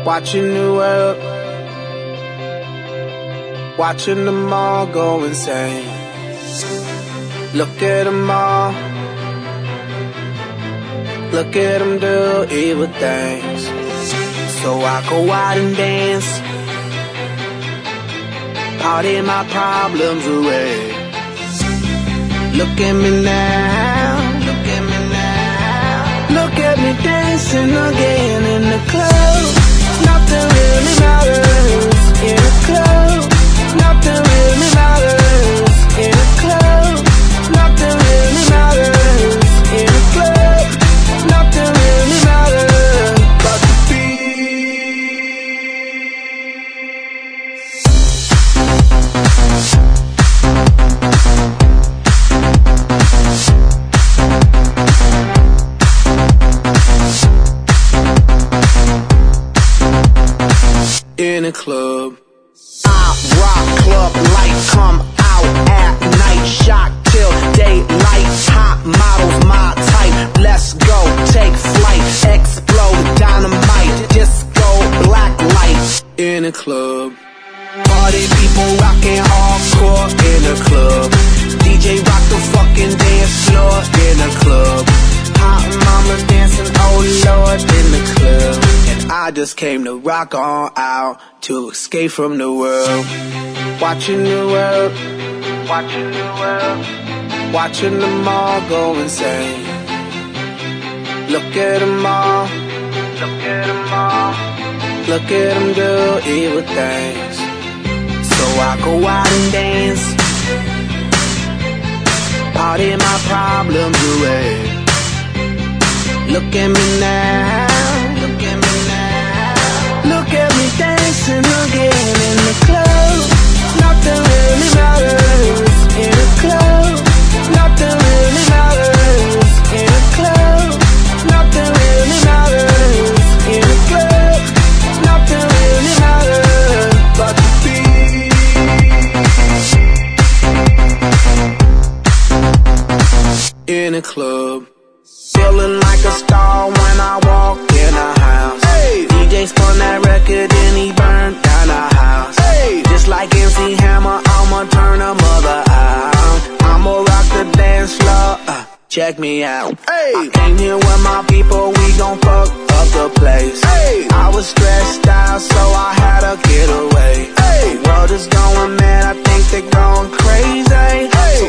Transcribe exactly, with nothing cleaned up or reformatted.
Watching the world, watching them all go insane. Look at them all, look at them do evil things. So I go out and dance, party my problems away. Look at me now, look at me now, look at me dancing again in the club. Nothing really matters in a club. Nothing really matters in a club. Nothing really matters in a club. Nothing really matters but the in a club. I rock club light, come out at night, shock till daylight, hot models my type. Let's go, take flight, explode, dynamite, disco, black light. In a club. Party people rocking hardcore in a club. D J rock the fucking dance floor in a club. Hot mama dancing, oh Lord, in the club. And I just came to rock on out, to escape from the world. Watching the world, watching the world, watching them all go insane. Look at them all, look at them all, look at them do evil things. So I go out and dance, party my problems away. Look at me now, look at me now, look at me dancing again in the club. Nothing really matters in a club. Nothing really matters in a club. Nothing really matters in a club. Nothing really matters but the beat. In a club. Feeling like a star when I walk in a house. Hey. D J spun that record and he burned down the house. Hey. Just like M C Hammer, I'ma turn a mother out. I'ma rock the dance floor, uh, check me out. Hey. I came here with my people, we gon' fuck up the place. Hey. I was stressed out, so I had to get away. Hey. The world is going mad, I think they're going crazy. Hey. So